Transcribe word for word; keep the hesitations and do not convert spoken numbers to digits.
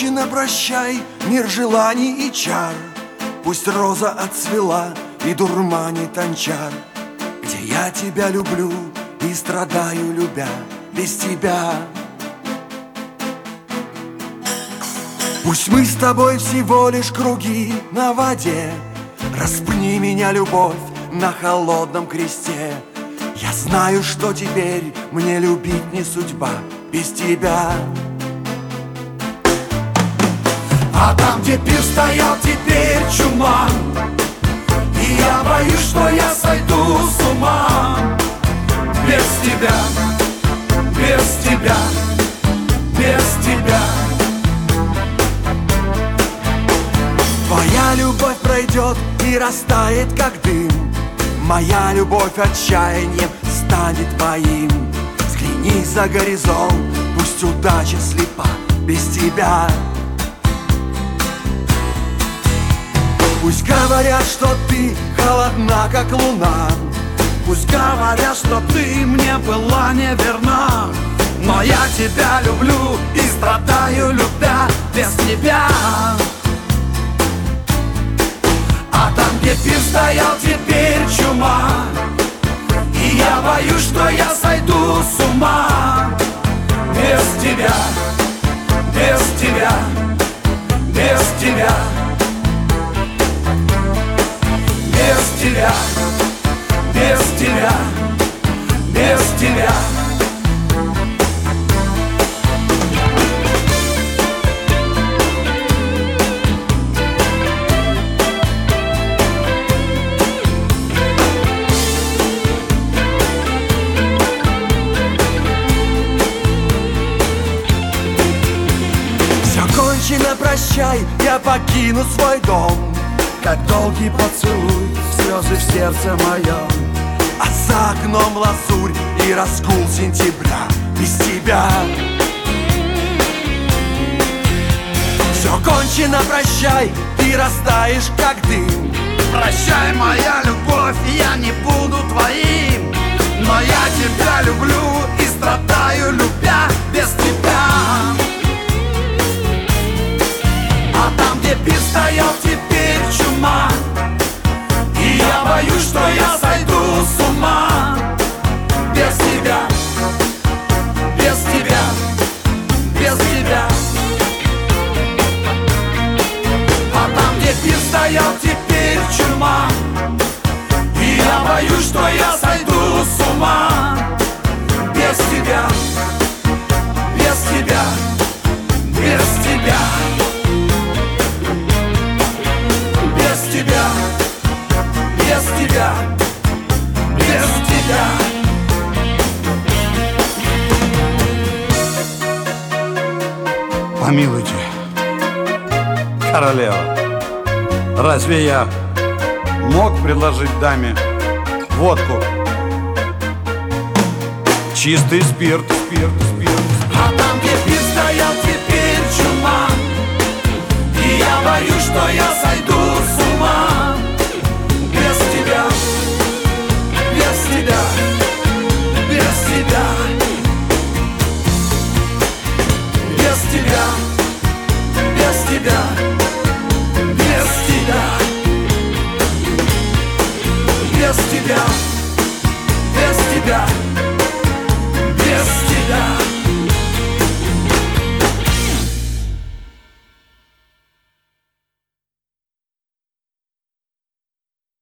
кончено, прощай, мир желаний и чар. Пусть роза отцвела и дурманит анчар, где я тебя люблю и страдаю, любя без тебя. Пусть мы с тобой всего лишь круги на воде, распни меня, любовь, на холодном кресте. Я знаю, что теперь мне любить не судьба без тебя. А там, где пир стоял, теперь чума, и я боюсь, что я сойду с ума. Без тебя, без тебя, без тебя. Твоя любовь пройдет и растает, как дым. Моя любовь отчаянием станет моим. Взгляни за горизонт, пусть удача слепа без тебя. Пусть говорят, что ты холодна, как луна, пусть говорят, что ты мне была неверна, но я тебя люблю и страдаю, любя без тебя. А там, где пир стоял, теперь чума, и я боюсь, что я сойду с ума. Без тебя, без тебя, без тебя. Без тебя, без тебя, без тебя. Все кончено, прощай, я покину свой дом, как долгий поцелуй, слезы в сердце моем. А за окном лазурь и раскол сентября без тебя. Все кончено, прощай, ты растаешь, как дым. Прощай, моя любовь, я не буду твоим, но я тебя люблю и страдаю, любя без тебя. А там, где пир стоял, теперь чума, и я боюсь, что я сойду с ума. Без тебя, без тебя, без тебя. А там, где пир стоял, теперь чума, и я боюсь, что я сойду с ума. Без тебя, без тебя, без тебя. Без тебя, без тебя, без тебя. Помилуйте, королева, разве я мог предложить даме водку? Чистый спирт, спирт, спирт. А там, где пир стоял, теперь чума, и я боюсь, что я сойду